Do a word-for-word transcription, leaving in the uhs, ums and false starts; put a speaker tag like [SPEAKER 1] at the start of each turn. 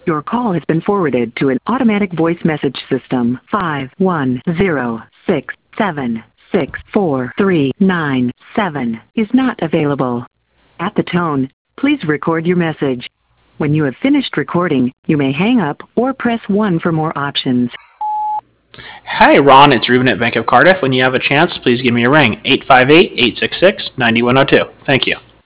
[SPEAKER 1] Your call has been forwarded to an automatic voice message system. five one zero six seven six four three nine seven is not available. At the tone, please record your message. When you have finished recording, you may hang up or press one for more options.
[SPEAKER 2] Hi, Ron. It's Ruben at Bank of Cardiff. When you have a chance, please give me a ring. eight five eight, eight six six, nine one zero two. Thank you.